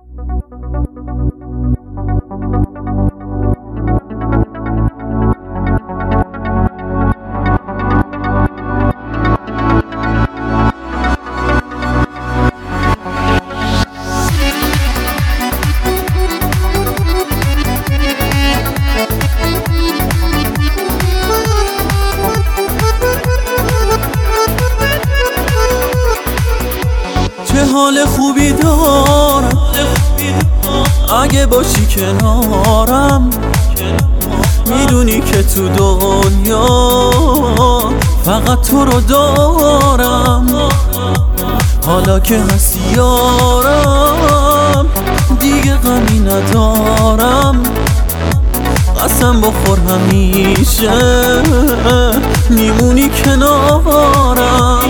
چه حال خوبی دارم اگه باشی کنارم، میدونی که تو دنیا فقط تو رو دارم. حالا که هستی یارم دیگه غمی ندارم، قسم بخور همیشه میمونی کنارم.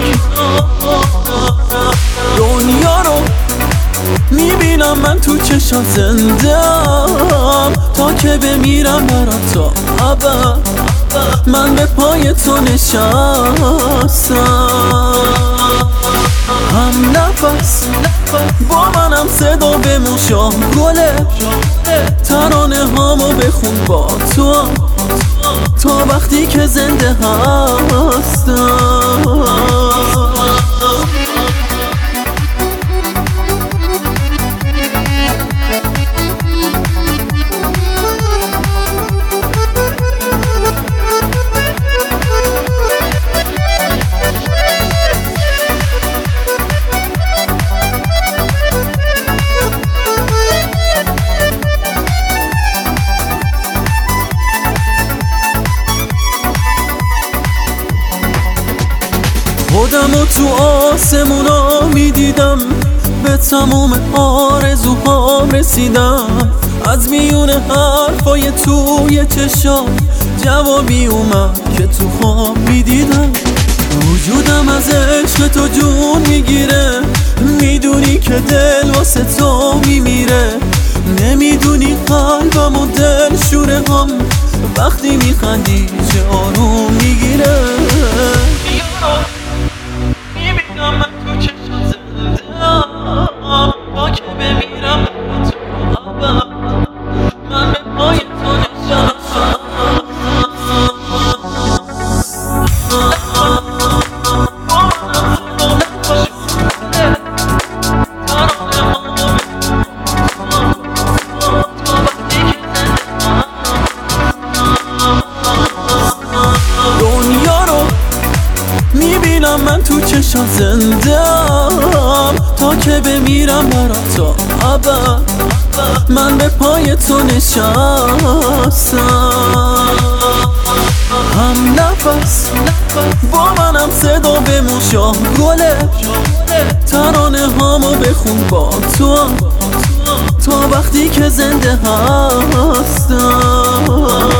دنیا رو میبینم من تو چشات زندم، تا که بمیرم برات تا ابد من به پای تو نشستم. هم نفس با منم صدا بموشا گله، ترانه هامو بخون با تو تا وقتی که زنده هستم. خودمو تو آسمونا میدیدم، به تموم آرزوهام رسیدم. از میون حرفای توی چشام جوابی اومد که تو خواب میدیدم. وجودم از عشق تو جون میگیره، میدونی که دل واسه تو میمیره. نمیدونی قلبم و دل شوره هم وقتی میخندی چه آروم میگیره. میبینم من تو چشم زندم، با که بمیرم تو ابد من به پای تو نشستم. دنیا رو میبینم من تو چشم زندم، تا که بمیرم برات تا ابد من به پای تو نشستم. هم نفس با منم صدا بموشا گله، ترانه هامو بخون با تو تا وقتی که زنده هستم.